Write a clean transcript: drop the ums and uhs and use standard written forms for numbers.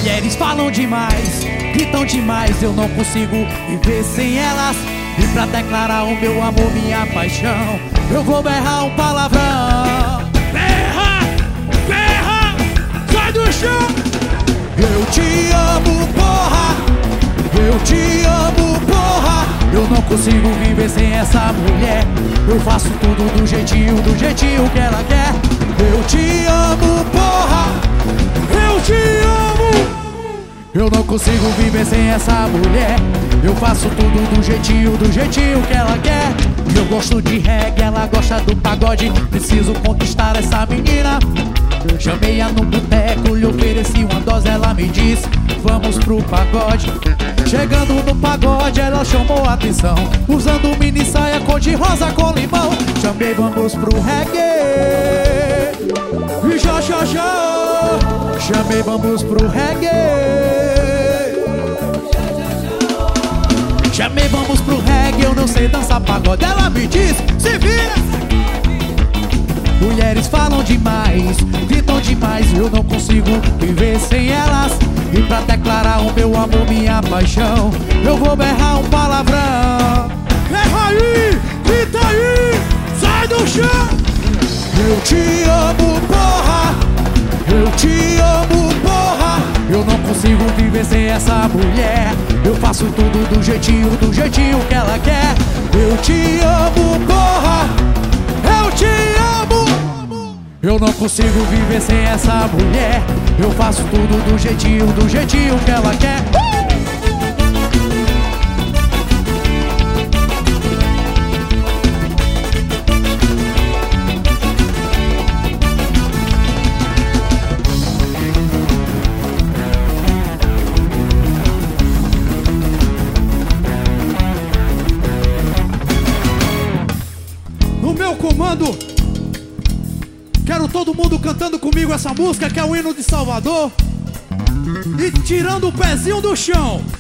Mulheres falam demais, gritam demais, eu não consigo viver sem elas. E pra declarar o meu amor, minha paixão, eu vou berrar um palavrão. Berra, berra, sai do chão. Eu te amo, porra, eu te amo, porra. Eu não consigo viver sem essa mulher. Eu faço tudo do jeitinho que ela quer. Eu te amo, porra, eu te amo. Eu não consigo viver sem essa mulher. Eu faço tudo do jeitinho que ela quer. Eu gosto de reggae, ela gosta do pagode. Preciso conquistar essa menina. Chamei-a no boteco, lhe ofereci uma dose. Ela me disse, vamos pro pagode. Chegando no pagode, ela chamou a atenção, usando mini saia cor de rosa com limão. Chamei, vamos pro reggae. E já. Chamei, vamos pro reggae. Chamei, vamos pro reggae, eu não sei dançar pagode. Ela me diz, se vira. Mulheres falam demais, gritam demais, eu não consigo viver sem elas. E pra declarar o meu amor, minha paixão, eu vou berrar um palavrão. Berra aí, grita aí, sai do chão. Eu te amo, porra, eu te amo, porra. Eu não consigo viver sem essa mulher. Eu faço tudo do jeitinho que ela quer. Eu te amo, porra, eu te amo. Eu não consigo viver sem essa mulher. Eu faço tudo do jeitinho que ela quer. No meu comando, quero todo mundo cantando comigo essa música, que é o hino de Salvador, e tirando o pezinho do chão.